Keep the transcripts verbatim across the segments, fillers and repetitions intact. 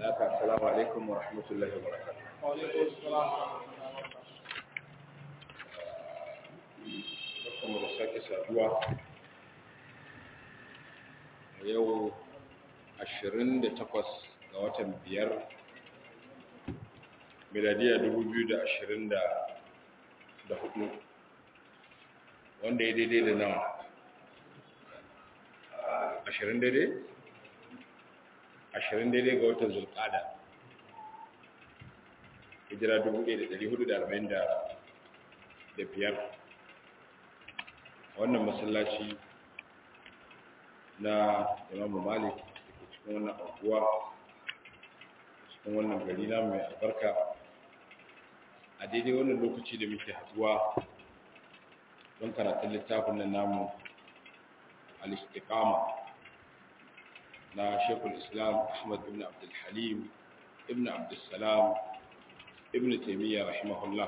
haka assalamu alaikum wa rahmatullahi wa barakatuh. Wa alaikum assalam wa rahmatullahi wa barakatuh. Barkanmu da sake saduwa a yau ashirin da takwas ga watan biyar miladiya dubu biyu da ashirin da hudu, wanda ya daidai da nawa ashirin daidai ashirin daidai ga watan zulqada hijira dubu ɗaya da ɗari hudu da arba'in da biyar. Wannan masallaci na Imam Malik da ke cikin wannan anguwa cikin wannan gari na mai albarka a daidai wannan lokaci da muke haduwa don karatun littafin nan namu al-istiqama na Sheikhul Islam Ahmad ibn Abdul Halim ibn Abdul Salam ibn Taymiyyah rahimahullah.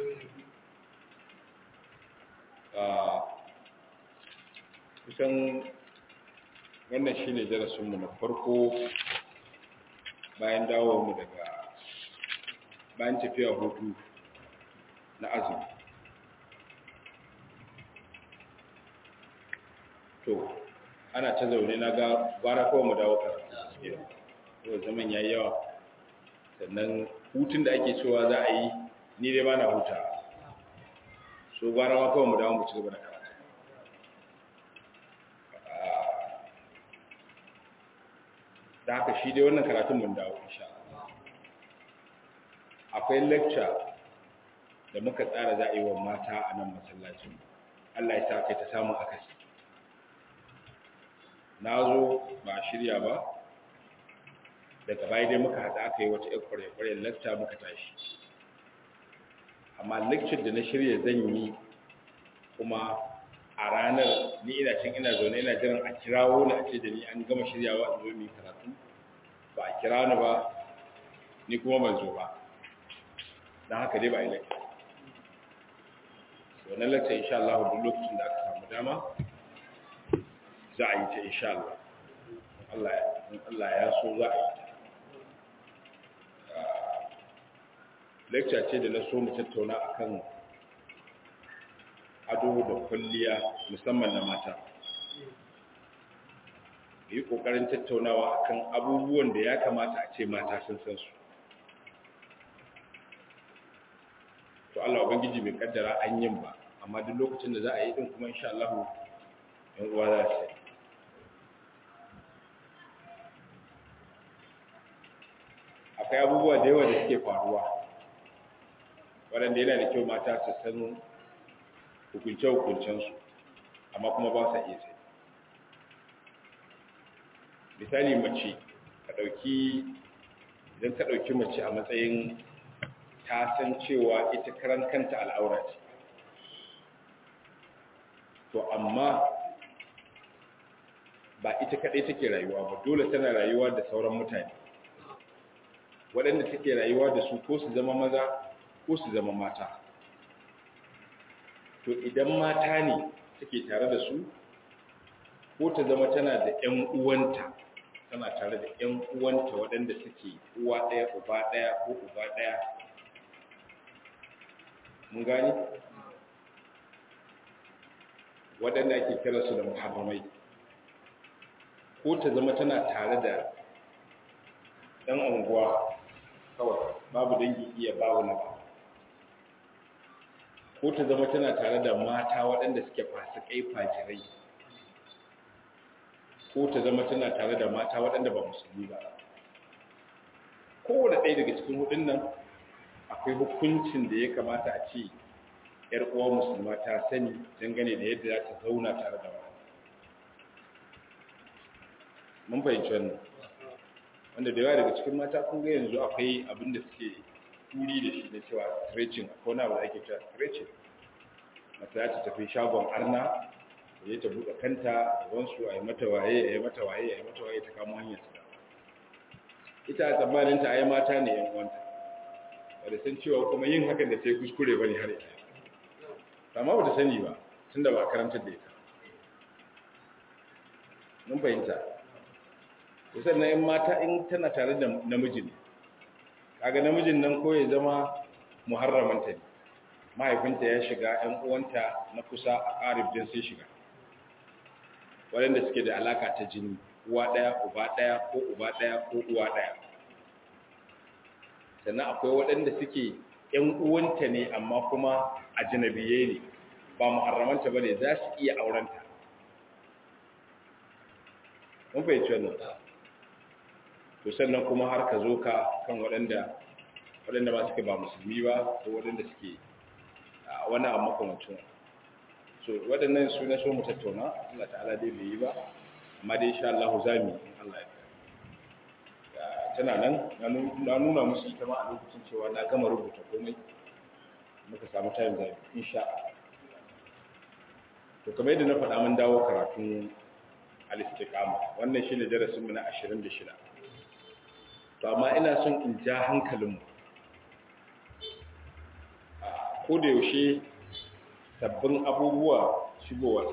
Kusan wannan shine darasinmu na farko bayan dawowarmu daga bayan tafiya hutu na azumi. To ana ta zaune na ga bara kawai mu dawo karatu yau zaman yayi yawa, sannan hutun da ake cewa za a yi ni dai ba na huta, so bara ma kawai mu dawo mu ci gaba da karatu. Da haka shi dai wannan karatun mun dawo insha Allah. Akwai lecture da muka tsara za a yi wa mata a nan masallacin, Allah ya sa kai ta samu akasi. Na zo ba a shirya ba, daga baya dai muka haɗa aka yi wata ‘yan kwarai-kwarai lecture muka tashi. Amma lecture da na shirya zan yi kuma a ranar ni ina cin ina zaune ina jiran a kirawo ni a ce da ni an gama shiryawa a zo mai karatu, ba a kira ni ba, ni kuma ban zo ba, don haka dai ba a yi lecture. Wannan lecture insha Allah duk lokacin da aka samu dama za a yi ta insha Allah. Allah ya so za a yi ta. Lecture ce da na so mu tattauna akan ado da kwalliya musamman na mata. Yi kokarin tattaunawa akan abubuwan da ya kamata a ce mata sun san su. To Allah ubangiji bai kaddara an yin ba, amma duk lokacin da za a yi din kuma insha Allah yan uwa za su yi. Akwai abubuwa da yawa da suke faruwa waɗanda yana da kyau mata su san hukunce-hukuncensu, amma kuma ba sa iya sai. Misali mace ka ɗauki idan ka ɗauki mace a matsayin ta san cewa ita karan kanta al'aura ce, to amma ba ita kaɗai take rayuwa ba, dole tana rayuwa da sauran mutane waɗanda take rayuwa da su, ko su zama maza ko su zama mata. To idan mata ne take tare da su, ko ta zama tana da ‘yan uwanta, tana tare da ‘yan uwanta waɗanda suke uwa ɗaya uba ɗaya ko uba ɗaya, mun gani waɗanda ake kira su da muharramai, ko ta zama tana tare da ɗan unguwa kawai, babu dangi iya babu na ba, ko ta zama tana tare da mata waɗanda suke fasikai fajirai, ko ta zama tana tare da mata waɗanda ba musulmi ba. Kowane ɗaya daga cikin hudun nan akwai hukuncin da ya kamata a ce ‘yar uwa musulma ta sani dangane da yadda za ta zauna tare da wani. Mun fahimci wannan, wanda da yawa daga cikin mata kun ga yanzu akwai abin da suke turi da shi na cewa stretching, ko na ba ake cewa stretching. Mata ta tafi shagon arna, ya ta buɗe kanta da wansu a yi mata waye, a yi mata waye, a yi mata waye, ta kamo hanyar ta. Ita a tsammaninta a yi mata ne ‘yan uwanta, ba da san cewa kuma yin hakan da sai kuskure ba ne har ita. Amma ba ta sani ba, tun da ba karantar da ita. Mun fahimta. to sannan in mata in tana tare da namijin kaga namijin nan ko ya zama muharramanta ne mahaifinta ya shiga ƴan uwanta na kusa a ƙarib din sai shiga waɗanda suke da alaka ta jini uwa ɗaya uba ɗaya ko uba ɗaya ko uwa ɗaya sannan akwai waɗanda suke ƴan uwanta ne amma kuma ajnabiye ne ba muharramanta bane za su iya aurenta mun fahimci wannan to sannan kuma har ka zo ka kan waɗanda waɗanda ba suke ba musulmi ba ko waɗanda suke wani abu makamancin so waɗannan su na so mu tattauna Allah ta'ala dai bai yi ba amma dai insha Allah za mu in Allah ya tana nan na nuna musu ita ma a lokacin cewa na gama rubuta komai muka samu time da insha Allah to kamar yadda na faɗa mun dawo karatun al-istiqama wannan shine darasin mu na ashirin da shida to amma ina son in ja hankalin mu ko da yaushe sabbin abubuwa shigowa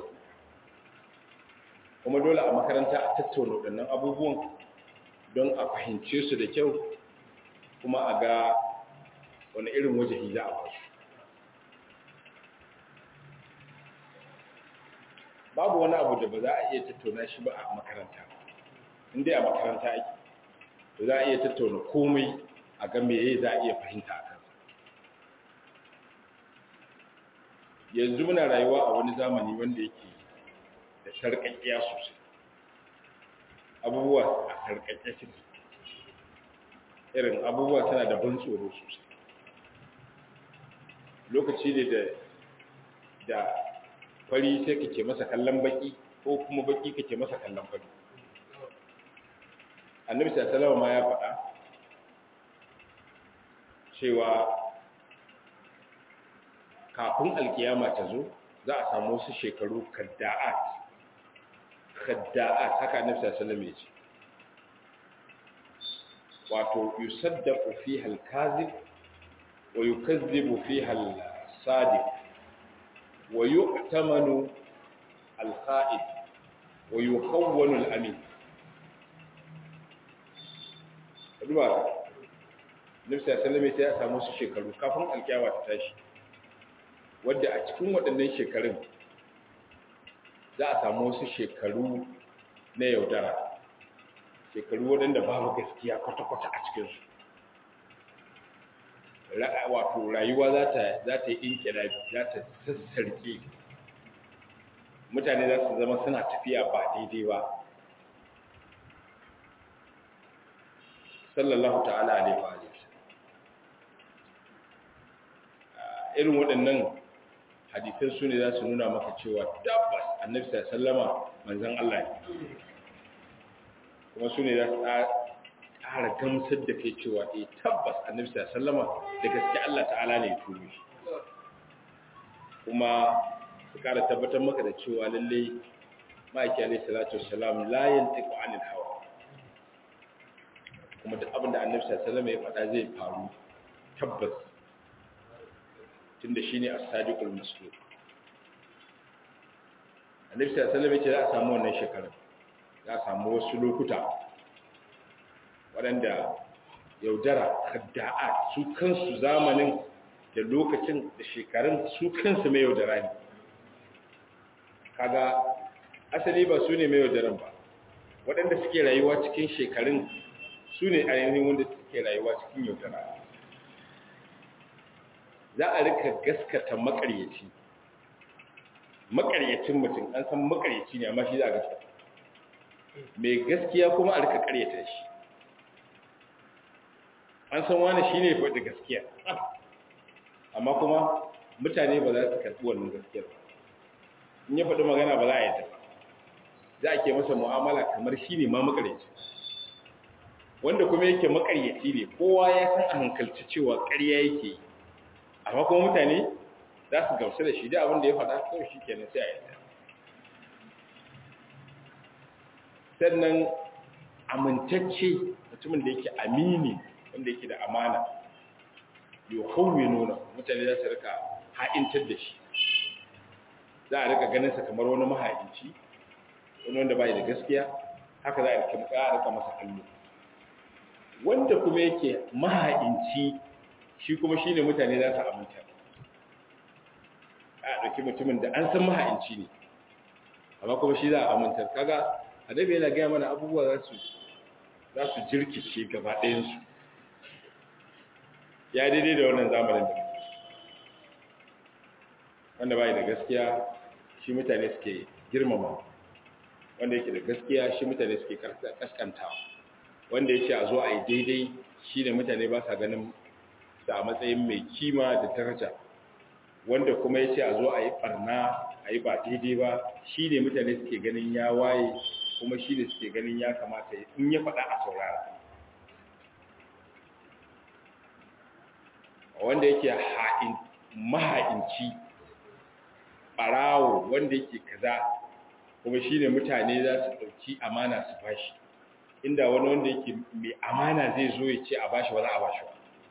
kuma dole a makaranta a tattauna waɗannan abubuwan don a fahimce su da kyau kuma a ga wani irin wajahi za a basu babu wani abu da ba za a iya tattauna shi ba a makaranta inda a makaranta ake to za a iya tattauna komai a ga meye za a iya fahimta a kansa yanzu muna rayuwa a wani zamani wanda yake da sarƙaƙiya sosai abubuwa a sarƙaƙe suke irin abubuwa tana da ban tsoro sosai lokaci ne da da fari sai kake masa kallon baki ko kuma baki kake masa kallon fari annabi sallallahu alaihi ma ya faɗa cewa kafin alkiyama ta zo za a samu wasu shekaru kadda'at kadda'at haka annabi sallallahu alaihi ya ce wato yusaddaqu fiha al-kazib wa yukazzibu fiha al-sadiq wa yu'tamanu al-kha'id wa yukhawwanu al-amin duba nufsa sallame sai ya samu su shekaru kafin alkiyawa ta tashi wadda a cikin waɗannan shekarun za a samu wasu shekaru na yaudara shekaru waɗanda babu gaskiya kwata-kwata a cikinsu wato rayuwa za ta yi inkirabi za ta sassarki mutane za su zama suna tafiya ba daidai ba sallallahu ta'ala alaihi wa irin waɗannan hadisan su ne za su nuna maka cewa tabbas annabi sallama manzon Allah ne kuma su ne za su ƙara gamsar da kai cewa eh tabbas annabi sallama da gaske Allah ta'ala ne ya turo shi kuma su ƙara tabbatar maka da cewa lalle ma'aiki alaihi salatu wassalam la yantiqu anil hawa kuma duk abin da annabi sallama ya faɗa zai faru tabbas tunda shine as-sadiqul masduq annabi sallallahu alaihi wasallam yace za a samu wannan shekarar za a samu wasu lokuta waɗanda yaudara khadda'a su kansu zamanin da lokacin da shekarun su kansu mai yaudara ne kaga asali ba su ne mai yaudaran ba waɗanda suke rayuwa cikin shekarun su ne ainihin wanda suke rayuwa cikin yaudara za a rika gaskata makaryaci makaryacin mutum an san makaryaci ne amma shi za a gaskata mai gaskiya kuma a rika karyata shi an san wani shi ne faɗi gaskiya amma kuma mutane ba za su karɓi wannan gaskiyar in ya faɗi magana ba za a yi ta za a ke masa mu'amala kamar shi ne ma makaryaci wanda kuma yake makaryaci ne kowa ya san a hankalci cewa ƙarya yake yi amma kuma mutane za su gamsu da shi da abin da ya faɗa kawai shi kenan sai a yi sannan amintacce mutumin da yake amini wanda yake da amana yau hauwe nuna mutane za su rika ha'intar da shi za a rika ganinsa kamar wani maha'inci wani wanda bai da gaskiya haka za a rika rika masa kallo. Wanda kuma yake maha'inci shi kuma shine mutane za su aminta. A ɗauki mutumin da an san maha'inci ne amma kuma shi za a amintar. Kaga annabi yana gaya mana abubuwa za su za su jirkice gaba ɗayansu. Ya daidai da wannan zamanin da muke wanda bai da gaskiya shi mutane suke girmama, wanda yake da gaskiya shi mutane suke kaskantawa, wanda yake a zo a yi daidai shi ne mutane ba sa ganin sa a matsayin mai kima da daraja, wanda kuma ya ce a zo a yi barna a yi ba daidai ba shi ne mutane suke ganin ya waye, kuma shi ne suke ganin ya kamata in ya faɗa a saurara. Wanda yake ha'in maha'inci ɓarawo wanda yake kaza kuma shi ne mutane za su ɗauki amana su bashi, inda wani wanda yake mai amana zai zo ya ce a bashi ba za a bashi ba.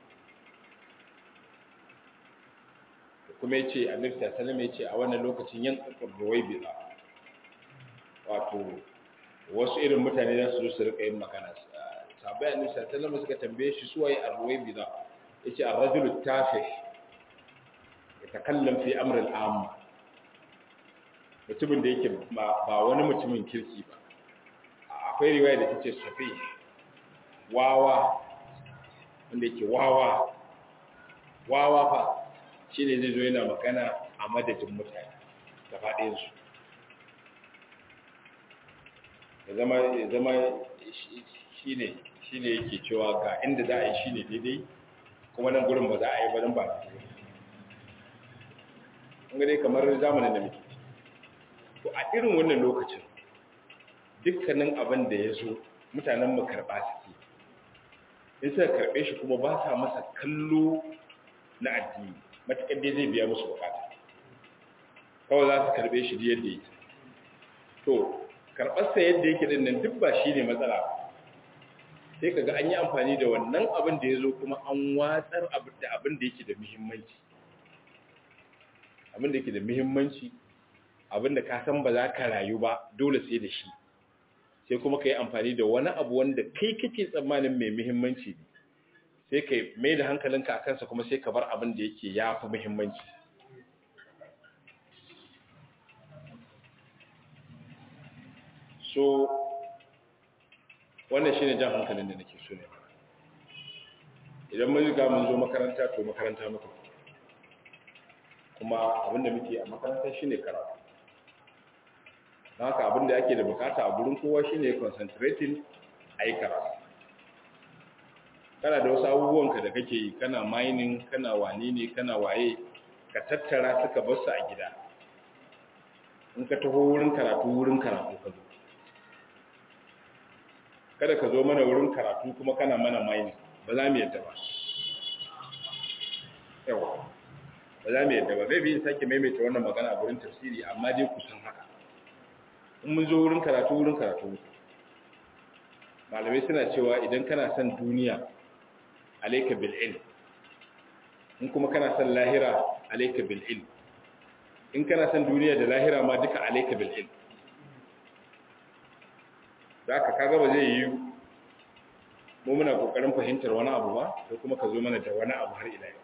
Kuma ya ce annabi sallallahu alaihi wasallam ya ce a wannan lokacin yan ruwai biza, wato wasu irin mutane za su zo su rika yin magana. Sabai annabi sallallahu alaihi wasallam suka tambaye shi su waye arwai biza, yace ar-rajulu tafih yatakallam fi amr al-am, mutumin da yake ba wani mutumin kirki ba. Akwai riwaya da tace safi wawa, wanda yake wawa wawa fa shine zai zo yana magana a madadin mutane gaba ɗayan su, ya zama ya zama shine shine yake cewa ga inda za a yi shine daidai kuma nan gurin ba za a yi ba, nan ba daidai. Kun ga dai kamar zamanin da muke to a irin wannan lokacin dukkanin abin da ya zo mutanen mu karɓa suke, in suka karɓe shi kuma ba sa masa kallo na addini, matuƙar dai zai biya musu bukata kawai za su karɓe shi yadda yake. To karɓarsa yadda yake din nan duk ba shi ne matsala ba, sai kaga an yi amfani da wannan abin da ya zo kuma an watsar da abin da yake da muhimmanci, abin da yake da muhimmanci abin da ka san ba za ka rayu ba dole sai da shi, sai kuma ka yi amfani da wani abu wanda kai kake tsammanin mai muhimmanci ne, sai ka mai da hankalinka a kansa kuma sai ka bar abin da yake ya fi muhimmanci. So wannan shi ne jan hankalin da nake so ne. Idan mun riga mun zo makaranta to makaranta muka, kuma abinda muke a makaranta shi ne karatu. Don haka abinda ake da bukata a gurin kowa shi ne concentrating a yi karatu. Kana da wasu abubuwanka da kake yi, kana mining, kana wane ne, kana waye, ka tattara suka bar su a gida. In ka taho wurin karatu wurin karatu ka zo. Kada ka zo mana wurin karatu kuma kana mana mining, ba za mu yadda ba. Yawa, ba za mu yadda ba. Zai biyin sake maimaita wannan magana a wurin tafsiri, amma dai kusan haka. In mun zo wurin karatu wurin karatu. Malamai suna cewa idan kana son duniya, alaika bil ilm. In kuma kana son lahira, alaika bil ilm. In kana son duniya da lahira ma duka alaika bil ilm. Da aka kaga ba zai yi mu muna kokarin fahimtar wani abu ba, ko kuma ka zo mana da wani abu har ila yau.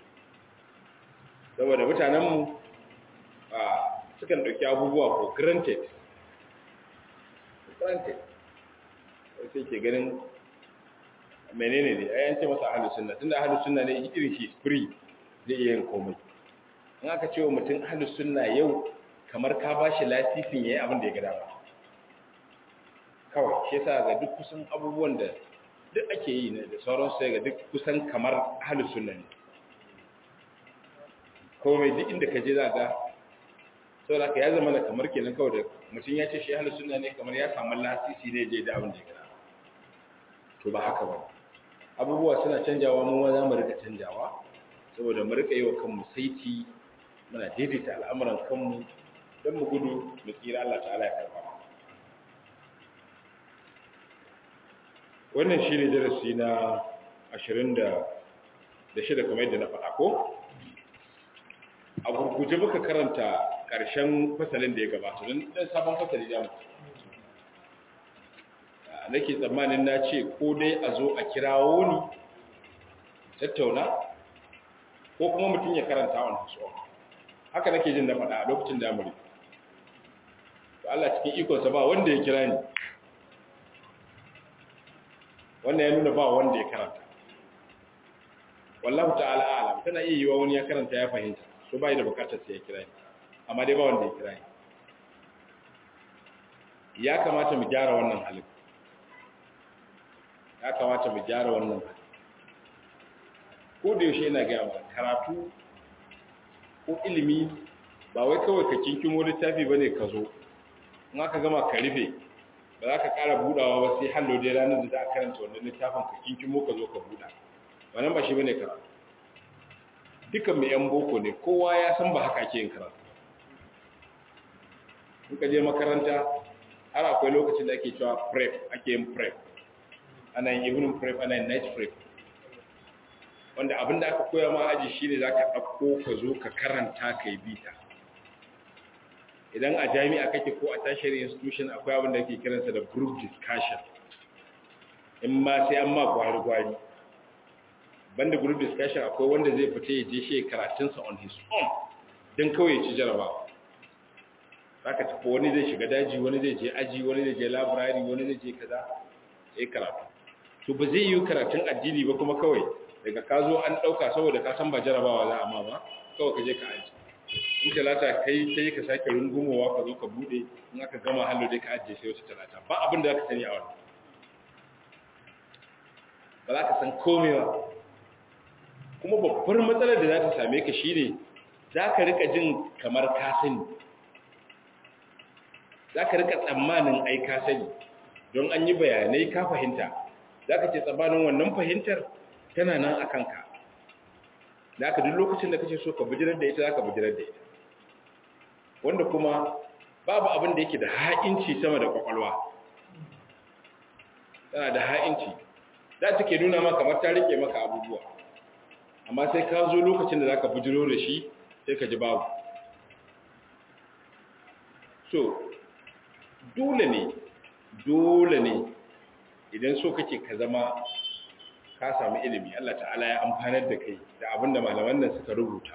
Saboda mutanenmu a sukan ɗauki abubuwa for granted. Granted. Sai ke ganin menene ne, ai an ce masa ahlus sunna, tunda ahlus sunna ne irin shi free zai iya yin komai. In aka ce wa mutum ahlus sunna yau kamar ka bashi lasisin yayi abin da ya ga dama. Kawai shi yasa ga duk kusan abubuwan da duk ake yi ne da sauran sai ga duk kusan kamar ahlus sunna ne. Komai duk inda ka je za ga saboda ka ya zama da kamar kenan kawai da mutum ya ce shi ahlus sunna ne kamar ya samu lasisi ne je da abin da ya ga. To ba haka ba. Abubuwa suna canjawa, mu ma za mu rika canjawa saboda mu rika yi wa kanmu saiti, muna daidaita al'amuran kanmu don mu gudu mu tsira, Allah ta'ala ya karba. Wannan shi ne darasi na ashirin da shida kamar yadda na faɗa ko? A gurguje muka karanta ƙarshen fasalin da ya gabata don ɗan sabon fasali da mutu. nake tsammanin na ce ko dai a zo a kirawo ni tattauna ko kuma mutum ya karanta wannan su haka nake jin da faɗa a lokacin da amuri to Allah cikin ikonsa ba wanda ya kira ni wannan ya nuna ba wanda ya karanta wallahu ta'ala alam tana iya yiwa wani ya karanta ya fahimta so bai da bukatar sai ya kira ni amma dai ba wanda ya kira ni ya kamata mu gyara wannan halin ya kamata mu gyara wannan halin ko da yaushe yana ga yawa karatu ko ilimi ba wai kawai ka kinkimo littafi bane ka zo in aka gama ka rufe ba za ka ƙara budawa ba sai hallo dai ranar da za a karanta wannan littafin ka kinkimo ka zo ka buda wannan ba shi bane karatu dukan mai yan boko ne kowa ya san ba haka ake yin karatu in ka je makaranta har akwai lokacin da ake cewa prep ake yin prep ana yin evening prep ana yin night prep wanda abinda aka koya ma aji shine zaka dauko ka zo ka karanta kai bita idan a jami'a kake ko a tertiary institution akwai abin da ake kiransa da group discussion in ma sai an ma gwari gwari banda group discussion akwai wanda zai fita ya je shi karatunsa on his own dan kawai ya ci jarabawa zaka tafi wani zai shiga daji wani zai je aji wani zai je library wani zai je kaza sai karatu to ba zai yi karatun addini ba kuma kawai daga ka zo an dauka saboda ka san ba jarabawa za a ma ba kawai ka je ka aji in talata kai sai ka sake rungumowa ka zo ka bude in aka gama hallo dai ka ajiye sai wata talata ba abin da zaka sani a wannan ba za ka san komai ba kuma babbar matsalar da za ta same ka shine za ka rika jin kamar ka sani za ka rika tsammanin ai ka sani don an yi bayanai ka fahimta za ka ce tsammanin wannan fahimtar tana nan a kanka da aka duk lokacin da kace so ka bijirar da ita za ka bijirar da ita wanda kuma babu abin da yake da ha'inci sama da kwakwalwa tana da ha'inci za ta ke nuna maka kamar ta rike maka abubuwa amma sai ka zo lokacin da za ka bijiro da shi sai ka ji babu so dole ne dole ne idan so kake ka zama ka samu ilimi Allah ta'ala ya amfanar da kai da abinda malaman nan suka rubuta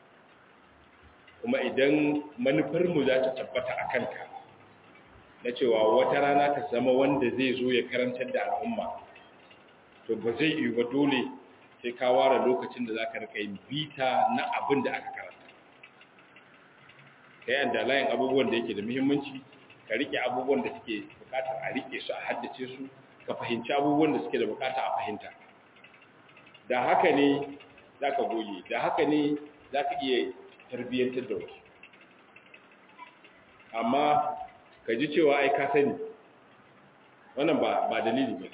kuma idan manufar mu za ta tabbata a kanka na cewa wata rana ka zama wanda zai zo ya karantar da al'umma to ba zai yi ba dole sai ka ware lokacin da za ka rika yin bita na abin da aka karanta ka yi andalayin abubuwan da yake da muhimmanci ka rike abubuwan da suke bukatar a rike su a haddace su ka fahimci abubuwan da suke da bukata a fahimta da haka ne za ka goge da haka ne za ka iya tarbiyyantar da wasu amma ka ji cewa ai ka sani wannan ba ba dalili ba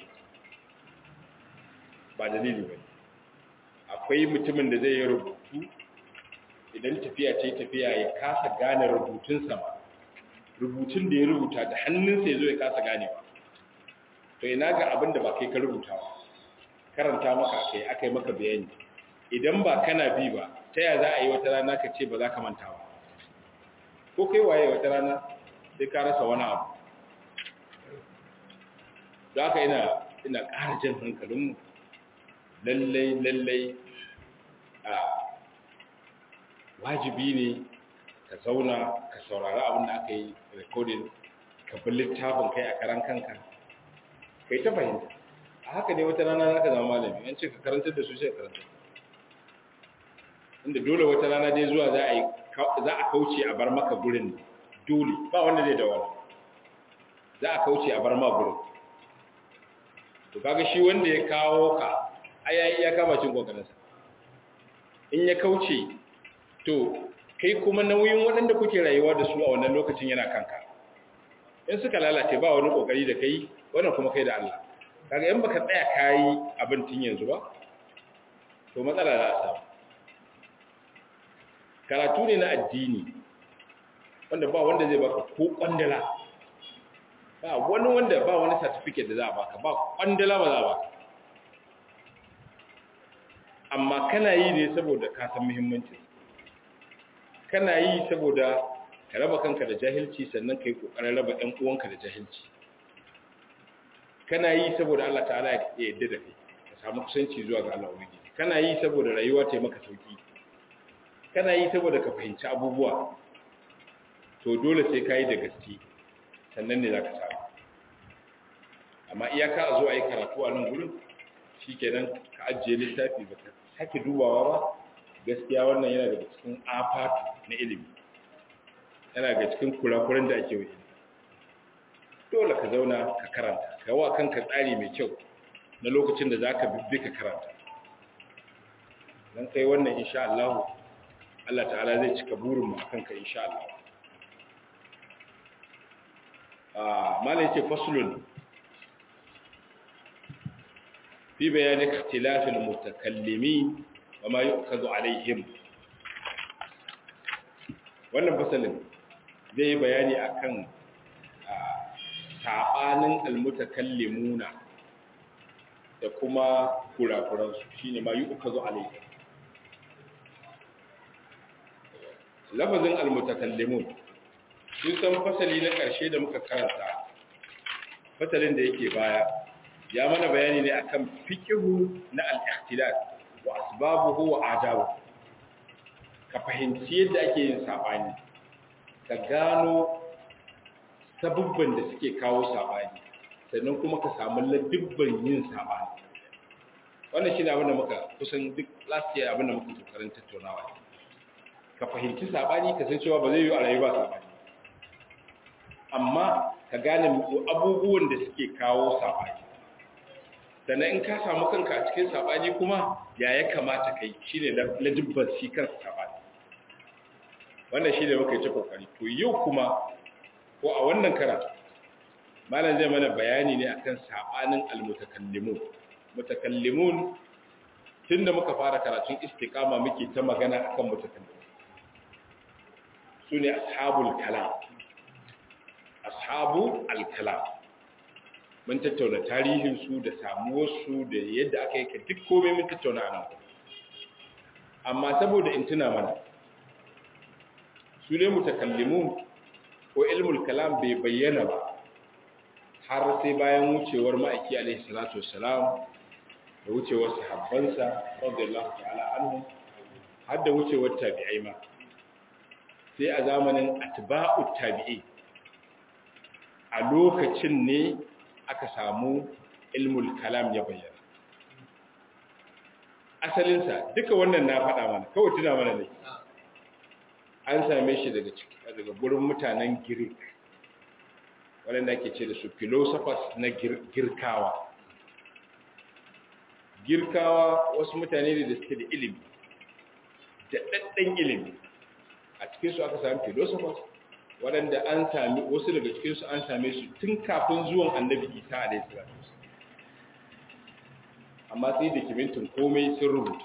ba dalili ba akwai mutumin da zai yi rubutu idan tafiya ce tafiya ya kasa gane rubutunsa ba rubutun da ya rubuta da hannunsa ya zo ya kasa ganewa to ina ga abin da ba kai ka rubuta ba karanta maka kai aka yi maka bayani idan ba kana bi ba ta ya za a yi wata rana ka ce ba za ka manta ba ko kai waye wata rana sai ka rasa wani abu da haka ina ina ƙara jan hankalinmu lallai lallai a wajibi ne ka zauna ka saurari abin da aka yi recording ka bi littafin kai a karan kanka kai ta fahimta a haka ne wata rana za ka zama malami yan ce ka karantar da su sai karantar inda dole wata rana dai zuwa za a yi za a kauce a bar maka gurin dole ba wanda zai dawo za a kauce a bar ma gurin to kaga shi wanda ya kawo ka ayayi ya kama cin kokarinsa in ya kauce to kai kuma nauyin waɗanda kuke rayuwa da su a wannan lokacin yana kanka in suka lalace ba wani kokari da kai wannan kuma kai da Allah kaga in baka tsaya kai abin tun yanzu ba to matsala za a samu karatu ne na addini wanda ba wanda zai baka ko kwandala ba wani wanda ba wani certificate da za a baka ba kwandala ba za a baka amma kana yi ne saboda ka san muhimmanci kana yi saboda ka raba kanka da jahilci sannan kai kokarin raba ɗan uwanka da jahilci kana yi saboda Allah ta'ala ya yarda da kai ka samu kusanci zuwa ga Allah ubangiji kana yi saboda rayuwa ta maka sauki kana yi saboda ka fahimci abubuwa to dole sai ka yi da gaske sannan ne za ka samu amma iyaka a zo a yi karatu a nan gurin shi kenan ka ajiye littafi ba ka sake dubawa ba gaskiya wannan yana daga cikin afatu na ilimi yana daga cikin kurakuran da ake yi dole ka zauna ka karanta ka wa kanka tsari mai kyau na lokacin da za ka bibbi ka karanta don kai wannan insha Allah Allah ta'ala zai cika burinmu a kanka insha Allah malai ce faslun fi bayani ikhtilafil mutakallimin wa ma yu'khadhu alaihim wannan fasalin zai bayani akan sabanin almutakallimuna da kuma kurakuran su shine ma yu'khadhu alaihim lafazin almutakallimun sun san fasali na ƙarshe da muka karanta fasalin da yake baya ya mana bayani ne akan fiqhu na al-ikhtilaf wa asbabuhu wa adabuhu ka fahimci yadda ake yin sabani ka gano sabubban da suke kawo sabani sannan kuma ka samu ladibban yin sabani wannan shine abin da muka kusan duk last year abin da muka kokarin tattaunawa ka fahimci sabani ka san cewa ba zai yi a rayuwa sabani amma ka gane abubuwan da suke kawo sabani sannan in ka samu kanka a cikin sabani kuma ya ya kamata kai shine ladibban shi kansa sabani wannan shine muka yi ta kokari to yau kuma ko a wannan karatu malam zai mana bayani ne akan sabanin almutakallimun mutakallimun tunda muka fara karatun istiqama muke ta magana akan mutakallimun sune ashabul kalam ashabu al-kalam mun tattauna tarihinsu da samuwarsu da yadda aka yi ka duk komai mun tattauna a nan amma saboda in tuna mana su ne mutakallimun ko ilmul kalam bai bayyana ba har sai bayan wucewar ma'aiki alaihi salatu wassalam da wucewar sahabbansa radiyallahu ta'ala anhu har da wucewar tabi'ai ma sai a zamanin atba'ut tabi'i a lokacin ne aka samu ilmul kalam ya bayyana asalinsa duka wannan na faɗa mana kawai tuna mana ne an same shi daga daga gurin mutanen Greek waɗanda ake ce da su philosophers na Girkawa Girkawa wasu mutane ne da suke da ilimi da daddan ilimi a cikin su aka samu philosophers waɗanda an sami wasu daga cikinsu an same su tun kafin zuwan annabi isa a da isra amma sai da kimintin komai sun rubuta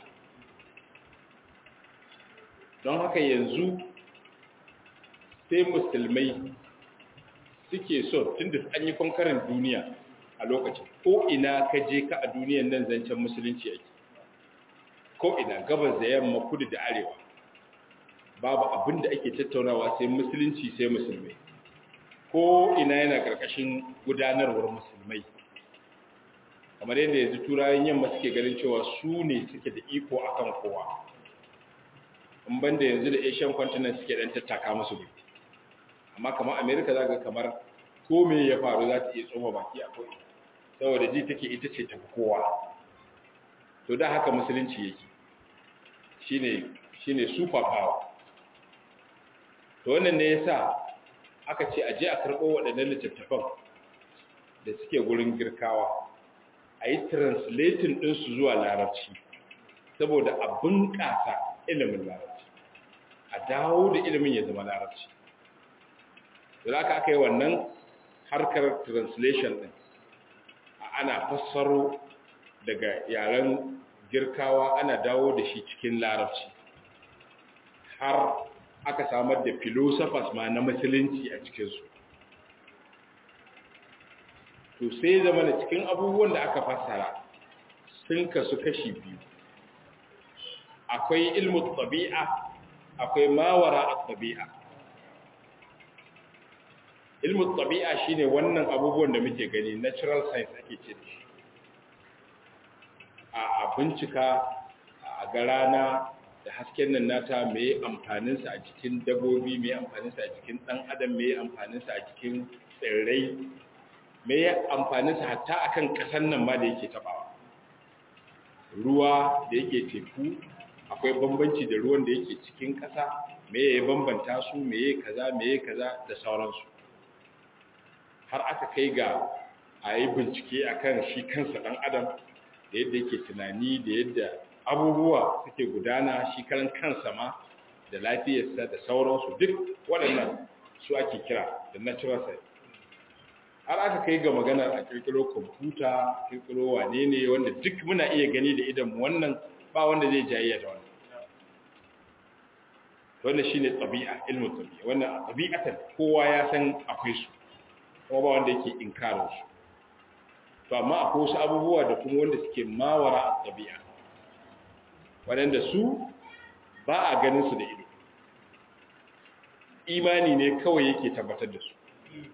don haka yanzu sai musulmai suke so tun da an yi konkarin duniya a lokacin ko ina ka je ka a duniyan nan zancen musulunci ake ko ina gabas da yamma kudu da arewa babu abin da ake tattaunawa sai musulunci sai musulmai ko ina yana karkashin gudanarwar musulmai kamar yadda yanzu turayen yamma suke ganin cewa su ne suke da iko akan kowa in banda yanzu da asian continent suke dan tattaka musu bai amma kamar america zaka kamar ko me ya faru za ta iya tsoma baki a koyi saboda ji take ita ce ta kowa to da haka musulunci yake shine shine super power to wannan ne yasa aka ce aje a karɓo waɗannan littattafan da suke gurin girkawa a yi translating ɗinsu zuwa larabci saboda a bunƙasa ilimin larabci a dawo da ilimin ya zama larabci da aka aka yi wannan harkar translation ɗin ana fassaro daga yaren girkawa ana dawo da shi cikin larabci har aka samar da philosophers ma na musulunci a cikinsu to sai zama da cikin abubuwan da aka fassara sun kasu kashi biyu akwai ilmu tabi'a akwai mawara a tabi'a ilmin tabi'a shine wannan abubuwan da muke gani natural science ake ce da shi a bincika a ga rana da hasken nan nata mai amfaninsa a cikin dabbobi mai amfaninsa a cikin ɗan adam mai amfaninsa a cikin tsirrai mai amfaninsa hatta akan ƙasar nan ma da yake taɓawa ruwa da yake teku akwai bambanci da ruwan da yake cikin ƙasa mai ya bambanta su mai kaza mai kaza da sauransu har aka kai ga a yi bincike akan shi kansa ɗan adam da yadda yake tunani da yadda abubuwa suke gudana shi karan kansa ma da lafiyarsa da sauransu duk waɗannan su ake kira da natural science har aka kai ga maganar a kirkiro kwamfuta kirkiro wane ne wanda duk muna iya gani da idan wannan ba wanda zai jayayya da wannan wannan shine tabi'a ilmin tabi'a wannan tabi'atan kowa ya san akwai su kuma ba wanda yake inkarin su to amma akwai wasu abubuwa da kuma wanda suke mawara a tabi'a waɗanda su ba a ganin su da ido imani ne kawai yake tabbatar da su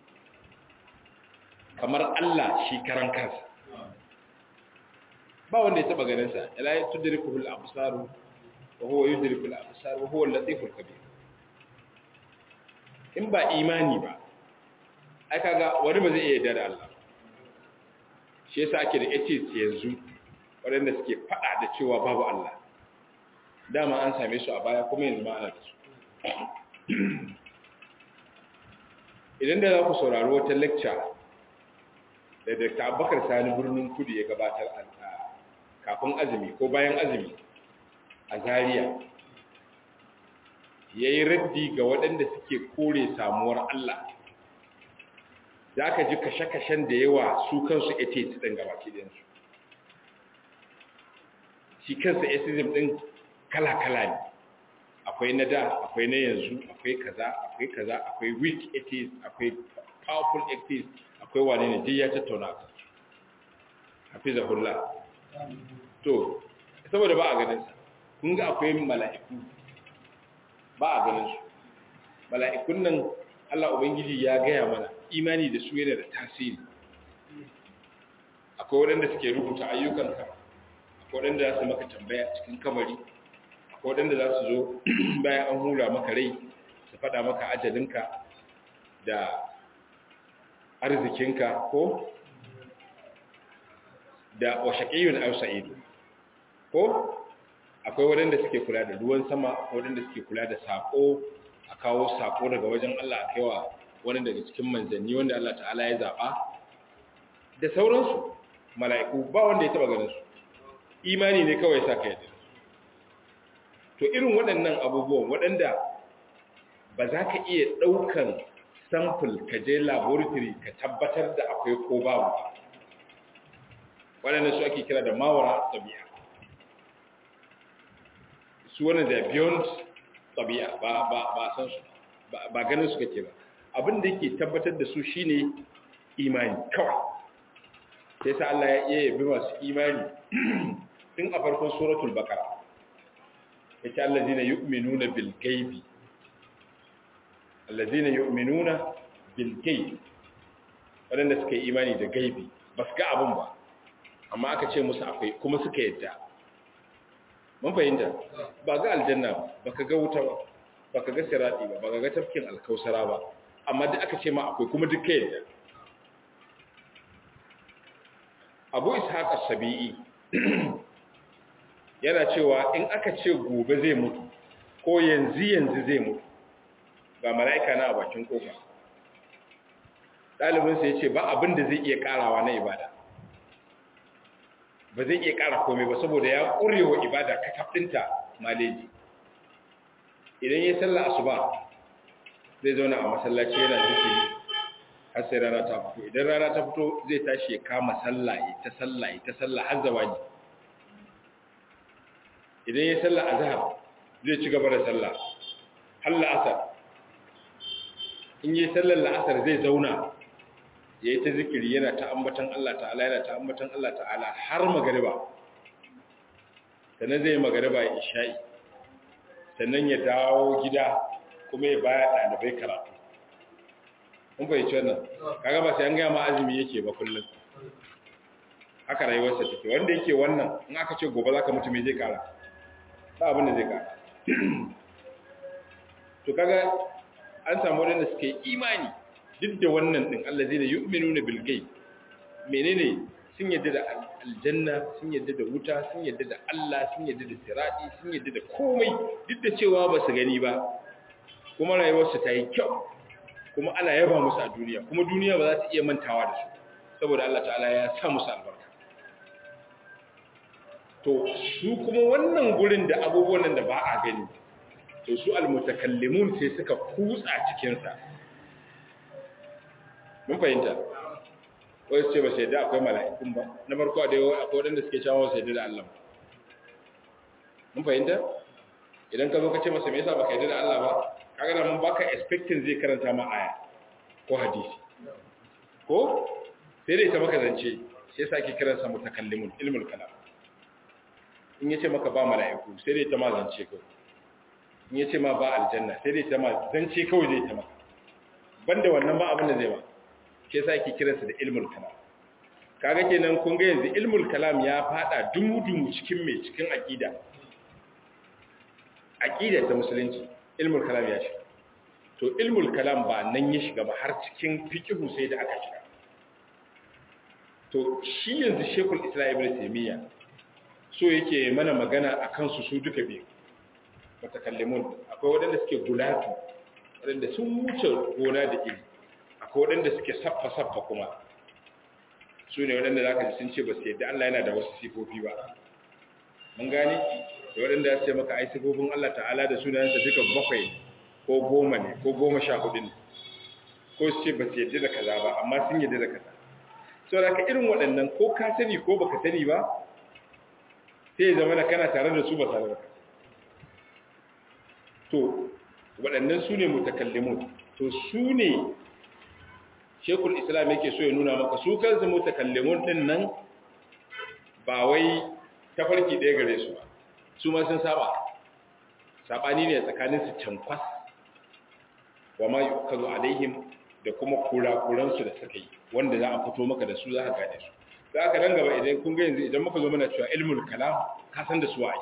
kamar Allah shi karan kansa ba wanda ya taba ganin sa la tudrikuhu al-absar wa huwa yudriku al-absar wa huwa al-latif al-kabir in ba imani ba ai kaga wani ba zai iya yarda da Allah shi yasa ake da atheist yanzu waɗanda suke fada da cewa babu Allah dama an same su a baya kuma yanzu ma ana da su idan da za ku saurari wata lecture da Doctor Abubakar Sani Birnin Kudu ya gabatar kafin azumi ko bayan azumi a Zaria yayi raddi ga waɗanda suke kore samuwar Allah za ka ji kashe-kashen da yawa su kansu atheist ɗin gabaki ɗinsu shi kansa atheism ɗin kala-kala ne akwai na da akwai na yanzu akwai kaza akwai kaza akwai weak atheist akwai powerful atheist akwai wane ne duk ya tattauna ka hafizahullah to saboda ba a ganin sa kun ga akwai mala'iku ba a ganin su mala'ikun nan Allah ubangiji ya gaya mana imani da su yana da tasiri akwai waɗanda suke rubuta ayyukanka akwai waɗanda za su maka tambaya cikin kabari akwai waɗanda za su zo bayan an hula maka rai su faɗa maka ajalinka da arzikinka ko da washaƙiyun au sa'idu ko akwai waɗanda suke kula da ruwan sama akwai waɗanda suke kula da saƙo a kawo saƙo daga wajen Allah a kaiwa wani daga cikin manzanni wanda Allah ta'ala ya zaɓa da sauransu mala'iku ba wanda ya taɓa ganin su imani ne kawai sa kai to irin waɗannan abubuwan waɗanda ba za ka iya ɗaukan sample ka je laboratory ka tabbatar da akwai ko babu waɗanda su ake kira da mawara tabi'a su wannan da beyond tabi'a ba ba ba san su ba ganin su kake ba abin da yake tabbatar da su shine imani kawai sai sa Allah ya yabi masu imani tun a farkon suratul baqara yace allazina yu'minuna bil ghaibi allazina yu'minuna bil ghaib wadanda suka yi imani da gaibi ba su ga abin ba amma aka ce musu akwai kuma suka yadda mun fahimta ba ga aljanna ba baka ga wuta ba baka ga sirati ba baka ga tafkin alkausara ba amma duk aka ce ma akwai kuma duk kai yadda Abu Ishaq as-Sabi'i yana cewa in aka ce gobe zai mutu ko yanzu yanzu zai mutu ga mala'ika na a bakin kofa ɗalibinsa ya ce ba abin da zai iya ƙarawa na ibada ba zai iya ƙara komai ba saboda ya ƙurewa ibada kakafinta maleji idan ya salla asuba zai zauna a masallaci yana zikiri har sai rana ta fito idan rana ta fito zai tashi ya kama sallah ya ta sallah ya ta sallah har zawaji idan ya salla azhar zai ci gaba da sallah har la'asar in yi sallar la'asar zai zauna ya yi ta zikiri yana ta ambatan Allah ta'ala yana ta ambatan Allah ta'ala har magariba sannan zai yi magariba ya isha'i sannan ya dawo gida kuma ya baya ɗalibai karatu mun fahimci wannan kaga ba sai an gaya ma azumi yake ba kullum haka rayuwarsa take wanda yake wannan in aka ce gobe zaka mutu me zai kara ba abin da zai kara to kaga an samu wadanda suke imani duk da wannan din allazina yu'minuna bil ghaib menene sun yadda da aljanna sun yadda da wuta sun yadda da Allah sun yadda da sirati sun yadda da komai duk da cewa ba su gani ba kuma rayuwarsu ta yi kyau kuma ana yaba musu a duniya kuma duniya ba za ta iya mantawa da su saboda Allah ta'ala ya sa musu albarka to su kuma wannan gurin da abubuwan nan da ba a gani to su almutakallimun sai suka kutsa cikin sa mun fahimta wai ce ba sai da akwai mala'ikun ba na farko da akwai wanda suke cewa sai da Allah mun fahimta idan ka zo ka ce masa me yasa baka yarda da Allah ba kaga da mun baka expecting zai karanta ma aya ko hadisi ko sai dai ta maka zance sai yasa ake kiransa mutakallimun ilmul kalam in yace maka ba mala'iku sai dai ta ma zance ko in yace ma ba aljanna sai dai ta ma zance kawai zai ta maka banda wannan ba abin da zai ba sai yasa ake kiransa da ilmul kalam kaga kenan kun ga yanzu ilmul kalam ya fada dumu-dumu cikin me cikin aqida aqida ta musulunci ilmul kalam ya shiga to ilmul kalam ba nan ya shiga ba har cikin fiqhu sai da aka shiga to shi yanzu Sheikhul Islam Ibn Taymiyyah so yake mana magana akan su su duka biyu mutakallimun akwai wadanda suke gulatu wadanda sun wuce gona da iri akwai wadanda suke saffa saffa kuma su ne wadanda zaka ji sun ce ba su yadda Allah yana da wasu sifofi ba mun gane da waɗanda ya ce maka ai sifofin Allah ta'ala da sunayensa duka bakwai ko goma ne ko goma sha hudu ne ko su ce ba su yadda da kaza ba amma sun yadda da kaza sau da ka irin waɗannan ko ka sani ko baka sani ba sai ya zama da kana tare da su ba tare da ka to waɗannan su ne mutakallimun to su ne Sheikhul Islam yake so ya nuna maka su kansu mutakallimun din nan ba wai tafarki ɗaya gare su ba su ma sun saba sabani ne tsakanin su cankwas wa ma yukazu alaihim da kuma kurakuransu da suka yi wanda za a fito maka da su za ka gane su za ka dan gaba idan kun ga yanzu idan muka zo mana cewa ilmul kalam ka san da su ai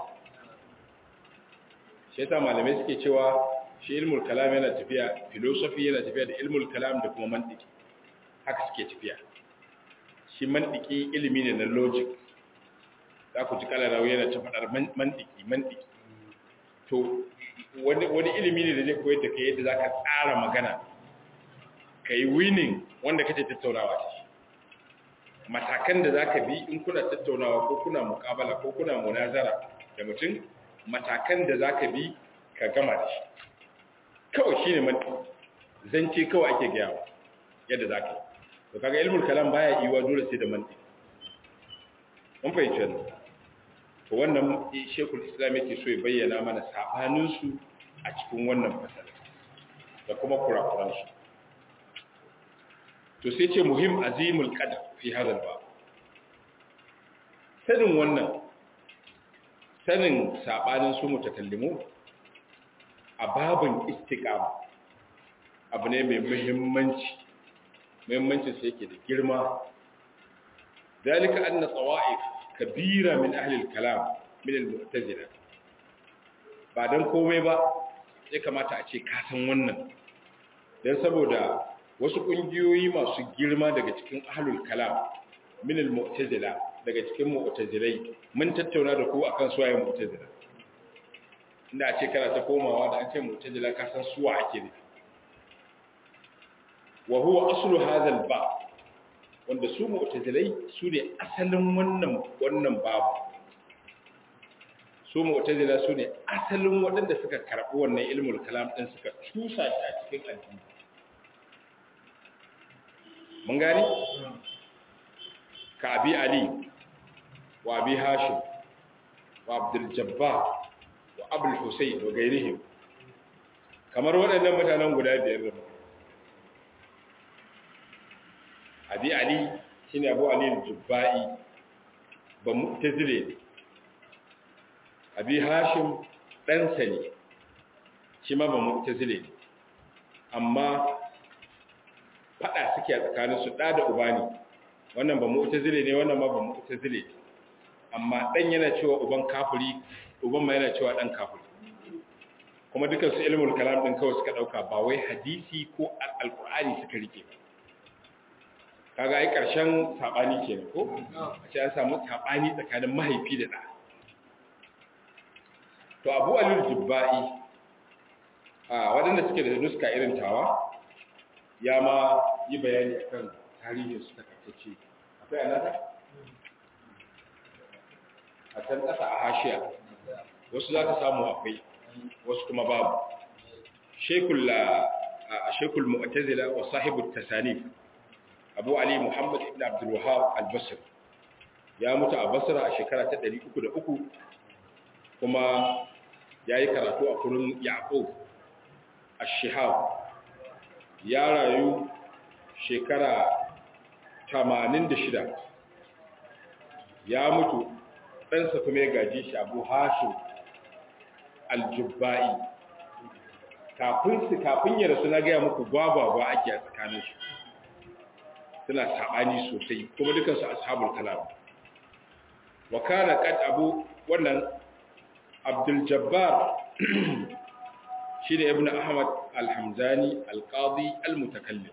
shi yasa malamai suke cewa shi ilmul kalam yana tafiya philosophy yana tafiya da ilmul kalam da kuma mantiki haka suke tafiya shi mantiki ilimi ne na logic za ku ji kalarawa yana ta faɗar mantiki mantiki to wani ilimi ne da zai koyar da kai yadda za ka tsara magana ka yi winning wanda kake tattaunawa da shi matakan da za ka bi in kuna tattaunawa ko kuna mukabala ko kuna munazara da mutum matakan da za ka bi ka gama da shi kawai shi ne mantiki zance kawai ake gayawa yadda za ka yi to kaga ilmul kalam baya iwa dole sai da mantiki mun fahimci wannan to wannan Sheikhul Islam yake so ya bayyana mana sabanin su a cikin wannan fasala da kuma kurakuran su to sai ce muhim azimul qadr fi hadha al-bab sanin wannan sanin sabanin su mutakallimu a babin istiqama abu ne mai muhimmanci muhimmancin sai yake da girma dalika anna tawa'if kabira min ahli al-kalam min al-mu'tazila ba dan komai ba ya kamata a ce ka san wannan dan saboda wasu kungiyoyi masu girma daga cikin ahlul kalam min al-mu'tazila daga cikin mu'tazilai mun tattauna da ku akan suwaye mu'tazila inda a ce kana ta komawa da an ce mu'tazila ka san suwa ake ne wa huwa aslu hadha al-bab wanda su mu'tazilai su ne asalin wannan wannan babu su mu'tazila su ne asalin waɗanda suka karɓi wannan ilmul kalam din suka tusa shi a cikin addini mun gani ka abi ali wa abi hashim wa abdul jabbar wa abul husayn wa gairihim kamar waɗannan mutanen guda biyar da abi ali shine abu ali al-jubba'i ba mu'tazile abi hashim dan sani shi ma ba mu'tazile amma fada suke a tsakanin su da da uba ne wannan ba mu'tazile ne wannan ma ba mu'tazile amma dan yana cewa uban kafiri uban ma yana cewa dan kafiri kuma dukan su ilmul kalam din kawai suka dauka ba wai hadisi ko alqur'ani suka rike ba kaga ai karshen sabani kenan ko a ce an samu sabani tsakanin mahaifi da da to Abu Ali al-Jubba'i a wadanda suke da nuska irin tawa ya ma yi bayani akan tarihin su takaitacce akwai anata a can kasa a hashiya wasu za ka samu akwai wasu kuma babu shekul a shekul mu'tazila wa sahibu tasanif Abu Ali Muhammad ibn Abdul Wahhab al-Basri ya mutu a Basra a shekara ta ɗari uku da uku kuma yayi karatu a kurin Yaqub ash-Shihab ya rayu shekara tamanin da shida ya mutu ɗansa kuma ya gaji shi Abu Hashim al-Jubba'i kafin su kafin ya rasu na gaya muku gwagwagwa ake a tsakaninsu suna saɓani sosai kuma dukansu ashabul kalam wa kana qad abu wannan Abdul Jabbar shine Ibn Ahmad al-Hamzani al-Qadi al-Mutakallim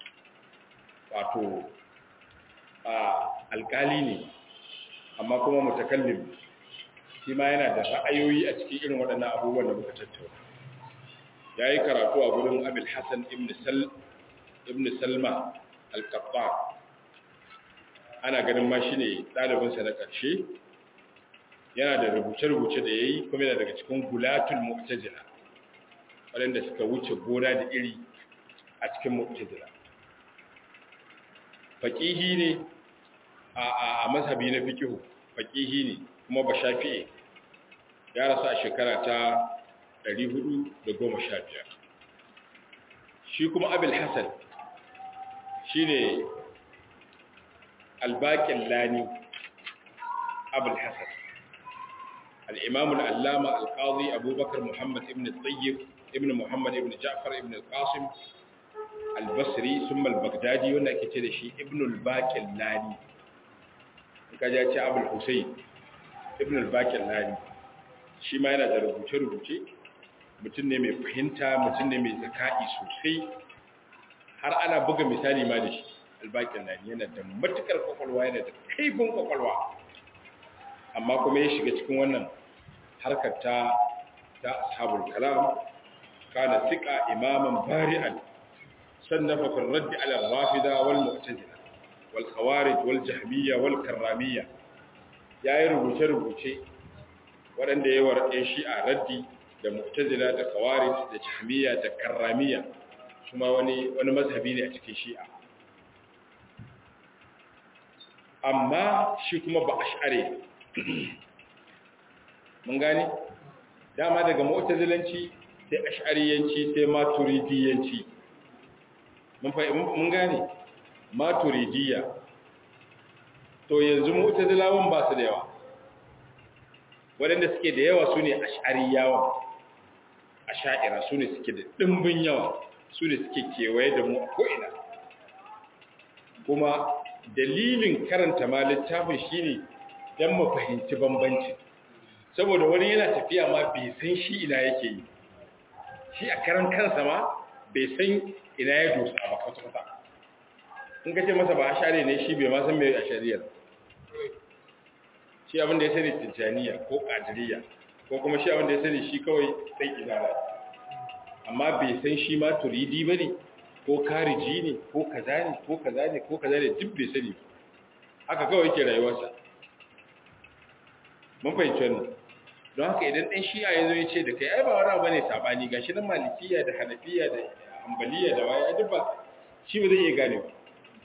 wato alƙali ne amma kuma mutakallim shi ma yana da ra'ayoyi a cikin irin waɗannan abubuwan da muka tattauna yayi karatu a gurin Abul Hasan ibn Sal ibn Salma al-Qattan ana ganin ma shine ɗalibin sa na ƙarshe yana da rubuce-rubuce da yayi kuma yana daga cikin gulatul mu'tazila waɗanda suka wuce gona da iri a cikin mu'tazila faqihi ne a mazhabi na fikihu faqihi ne kuma ba shafi'i ya rasu a shekara ta ɗari hudu da goma sha biyar shi kuma Abul Hasan shine al-Baqil Lani Abul Hasan al-Imam al-Allama al-Qadi Abu Bakr Muhammad ibn Tayyib ibn Muhammad ibn Ja'far ibn al-Qasim al-Basri thumma al-Baghdadi wanda ake ce da shi Ibn al-Baqil Lani kaje ya ce Abul Husayn Ibn al-Baqil Lani shi ma yana da rubuce-rubuce mutum ne mai fahimta mutum ne mai zaka'i sosai har ana buga misali ma da shi al-Baqil Lani yana da matukar kwakwalwa yana da kaifin kwakwalwa amma kuma ya shiga cikin wannan harkar ta ta ashabul kalam kana thiqa imaman bari'an sannafa fi ar-radd ala ar-rafida wal mu'tazila wal khawarij wal jahmiyya wal karramiyya yayi rubuce rubuce wadanda yayi wa ɗan shi'a raddi da mu'tazila da khawarij da jahmiyya da karramiyya kuma wani wani mazhabi ne a cikin shi'a amma shi kuma ba ash'ari mun gane dama daga mu'tazilanci sai ash'ariyanci sai maturidiyanci mun fa mun gane maturidiyya to yanzu mu'tazilawan ba su da yawa wadanda suke da yawa sune ash'ariyawan ash'ira sune suke da dimbin yawa sune suke kewaye da mu ko ina kuma dalilin karanta ma littafin shine dan mu fahimci bambanci saboda wani yana tafiya ma bai san shi ina yake yi shi a karan kansa ma bai san ina ya dosa ba kwata-kwata in ka ce masa ba a share ne shi bai ma san mai a shari'ar shi abinda ya sani tijjaniya ko ƙadiriya ko kuma shi abinda ya sani shi kawai sai izala amma bai san shi ma turidi ba ne ko kariji ne ko kaza ne ko kaza ne ko kaza ne duk bai sani haka kawai yake rayuwarsa mun fahimci wannan don haka idan ɗan shi'a ya zo ya ce da kai ai ba wani ba ne saɓani ga shi nan malikiya da hanafiya da hambaliya da waya duk ba shi ba zai iya gane ba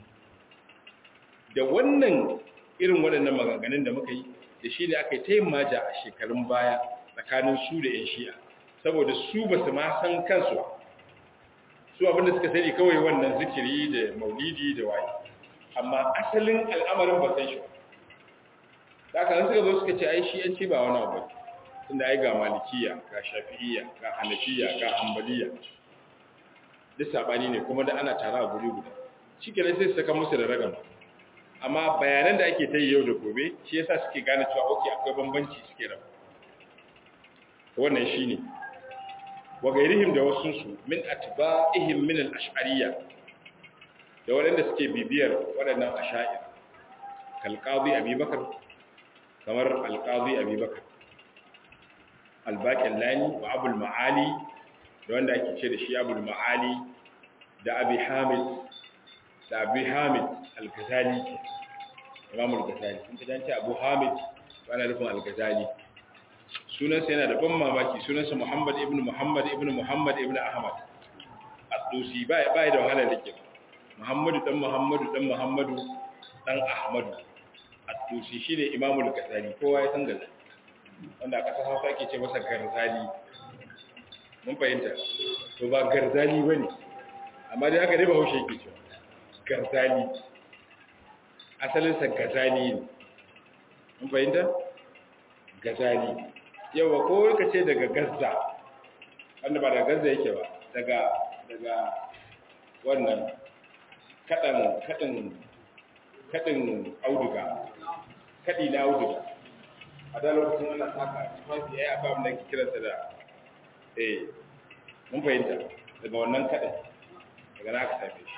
da wannan irin waɗannan maganganun da muka yi da shi ne aka yi ta yin maja a shekarun baya tsakanin su da 'yan shi'a saboda su ba su ma san kansu ba su abinda suka sani kawai wannan zikiri da maulidi da waye amma asalin al'amarin ba san shi da aka suka zo suka ce ai shi yanci ba wani abu tunda ai ga malikiya ga shafi'iyya ga hanafiya ga hanbaliya duk sabani ne kuma da ana tara a guri guda shi kenan sai su saka musu da ragama amma bayanan da ake ta yi yau da gobe shi yasa suke gane cewa ok akwai bambanci suke da wannan shine wa gairihim da wasu su min atba'ihim min al-ash'ariyya da waɗanda suke bibiyar waɗannan asha'ir kal qadi abubakar kamar al-qadi abubakar al-baqillani wa abul ma'ali da wanda ake ce da shi abul ma'ali da abi hamid da abi hamid al-ghazali imam al-ghazali in kaje ce abu hamid wala rufin al-ghazali sunansa yana da ban mamaki sunansa muhammad ibn muhammad ibn muhammad ibn ahmad ad-dusi bai bai da wahala dake muhammadu dan muhammadu dan muhammadu dan ahmadu ad-dusi shine imam al-ghazali kowa ya san ghazali wanda aka san Hausa ake ce masa garzali mun fahimta to ba garzali bane amma dai haka dai ba haushe yake cewa garzali asalin sa gazali ne mun fahimta gazali yawa ko ka ce daga gazza wanda ba daga gazza yake ba daga daga wannan kadan kadan kadin auduga kadi na auduga a da lokacin ana saka tufafi yayi abin da ke kiransa da eh mun fahimta daga wannan kadin daga na ka same shi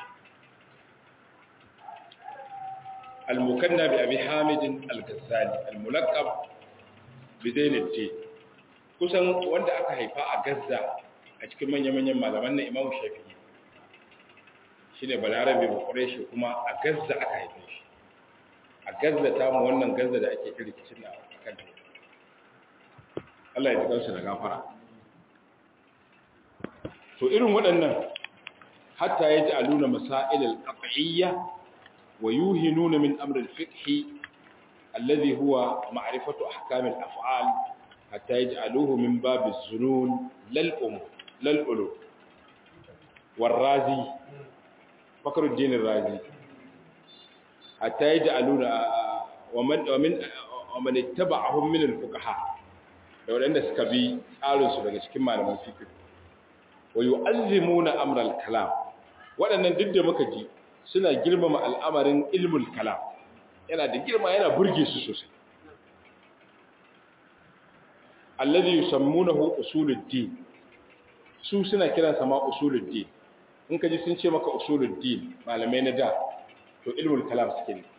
al-mukanna bi abi hamid al-ghazali al-mulaqab bi zainati kusan wanda aka haifa a Gaza a cikin manyan-manyan malaman na Imam Shafi'i shine balarabe ba Quraishi kuma a Gaza aka haife shi a Gaza ta mu wannan Gaza da ake kirkicin na kan ta Allah ya ji kansu da gafara to irin waɗannan hatta yaj'aluna masail al-qat'iyya wa yuhinuna min amr al-fiqh alladhi huwa ma'rifatu ahkam al-af'al hatta yaj'aluhu min bab az-zunun lal um lal ulu war-razi Fakhruddin ar-Razi hatta yaj'aluna wa man wa min wa man ittaba'ahum min al-fuqaha da wadanda suka bi tsarin su daga cikin malaman fiqh wa yu'azzimuna amra al-kalam wadannan duk da muka ji suna girmama al'amarin ilmul kalam yana da girma yana burge su sosai alladhi yusammunahu usuluddin su suna kiransa ma usuluddin in ka ji sun ce maka usuluddin malamai na da to ilmul kalam suke ne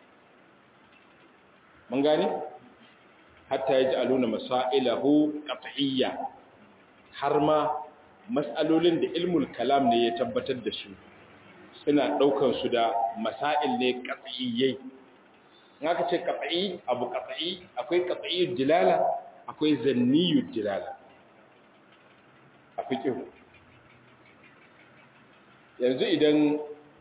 mun gane hatta yaj'aluna masailahu qat'iyya har ma mas'alolin da ilmul kalam ne ya tabbatar da su suna daukar su da masail ne qat'iyyai in aka ce qat'i abu qat'i akwai qat'iyyud dilala akwai zanniyud dilala a fiqh yanzu idan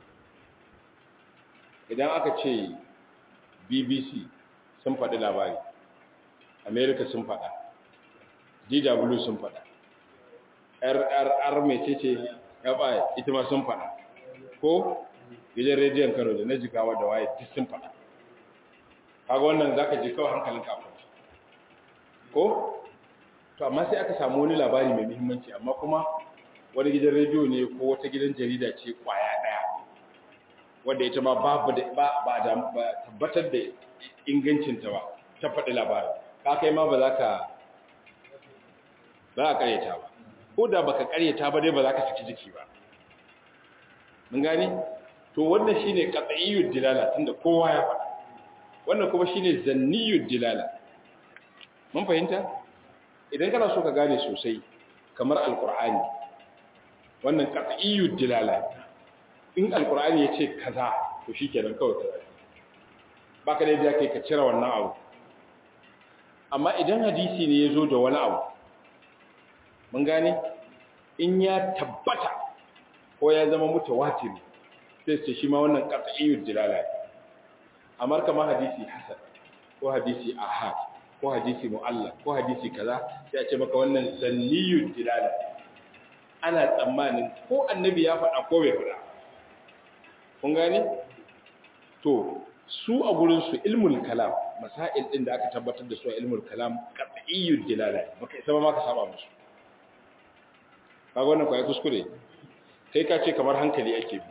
idan aka ce B B C sun faɗi labari America sun faɗa D W sun faɗa R R R mecece gaba ita ma sun faɗa ko gidan rediyon Kano da na Jigawa da waye duk sun faɗa kaga wannan zaka je kawai hankalin ka kwanta ko to amma sai aka samu wani labari mai muhimmanci amma kuma wani gidan rediyo ne ko wata gidan jarida ce kwaya daya wanda ita ma babu da ba ba da tabbatar da ingancin ta ba ta faɗi labarin ka kai ma ba za ka ba ka karyata ba ko da baka karyata ba dai ba za ka saki jiki ba mun gane to wannan shine qat'iyyud dilala tunda kowa ya faɗa wannan kuma shine zanniyud dilala mun fahimta idan kana so ka gane sosai kamar alqur'ani wannan qat'iyyud dilala in alqur'ani yace kaza to shikenan kawai kaza baka da yadda kai ka cire wannan abu amma idan hadisi ne yazo da wani abu mun gane in ya tabbata ko ya zama mutawatir sai ce shi ma wannan qat'iyyud dilala amma kamar hadisi hasan ko hadisi ahad ko hadisi mu'allaq ko hadisi kaza sai a ce maka wannan zanniyud dilala ana tsammanin ko annabi ya faɗa ko bai faɗa kun gane to su a gurin su ilmul kalam masail din da aka tabbatar da su a ilmul kalam qat'iyyud dilala baka isa ma ka saba musu kaga wannan kai kuskure kai ka ce kamar hankali ake bi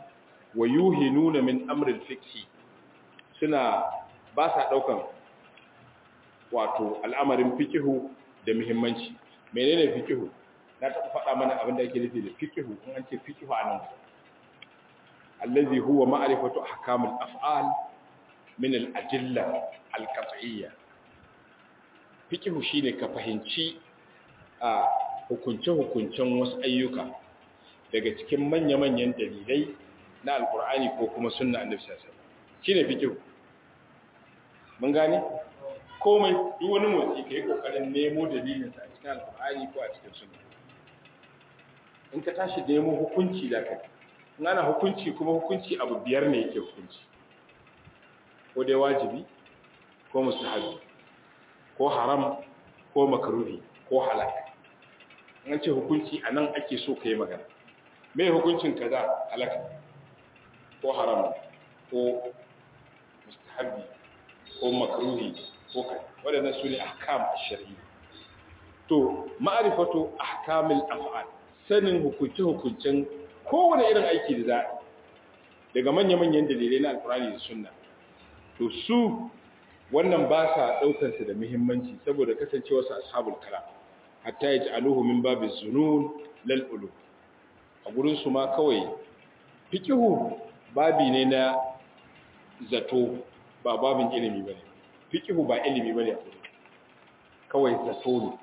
wa yuhinuna min amri al-fiqh suna ba sa daukan wato al'amarin fiqhu da muhimmanci. Menene fiqhu? Na taɓa faɗa mana abin da ake nufi da fiqhu. In an ce fiqhu anan, allazi huwa ma'rifatu ahkam al-af'al min al-adilla al-qat'iyya. Fiqhu shine ka fahimci a hukunce-hukuncen wasu ayyuka daga cikin manya-manyan dalilai na alkur'ani ko kuma sunna annabi sallallahu alaihi wasallam. Shine fiqhu. Mun gane? Komai duk wani motsi kai kokarin nemo dalilin sa a cikin alkur'ani ko a cikin sunna. In ka tashi nemo hukunci da kai, in ana hukunci kuma hukunci abu biyar ne yake hukunci. Ko dai wajibi, ko mustahabi, ko haram, ko makruhi, ko halal. In ce hukunci anan ake so kai magana. Me hukuncin kaza? Halal, ko haram, ko mustahabi, ko makruhi, ko kai. Wadannan sune ahkam ash-shar'i. To ma'rifatu ahkamil af'al, sanin hukunce hukuncen kowane irin aiki da za daga manya-manyan dalilai na alkurani da sunna. To su wannan ba sa daukar su da muhimmanci saboda kasancewa su ashabul kalam, hatta yaj'aluhu min babi zunun lal ulum. A gurin su ma kawai fiqhu babi ne na zato, ba babin ilimi bane. Fiqhu ba ilimi bane, kawai zato ne.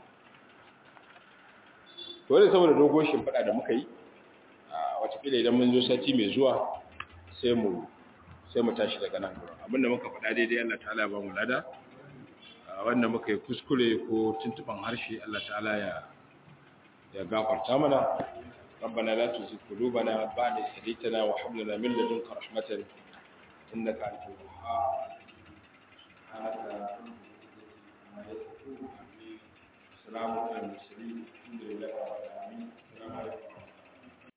To wanda saboda dogon shimfiɗa da muka yi, a watakila idan mun zo sati mai zuwa sai mu sai mu tashi daga nan gurin. Abinda muka faɗa daidai Allah ta'ala ya ba mu lada, wanda muka yi kuskure ko tuntuban harshe Allah ta'ala ya ya gafarta mana. ربنا لا تزغ قلوبنا بعد إذ هديتنا وهب لنا من لدنك رحمة إنك أنت الوهاب. سبحانك اللهم وبحمدك، السلام على المرسلين.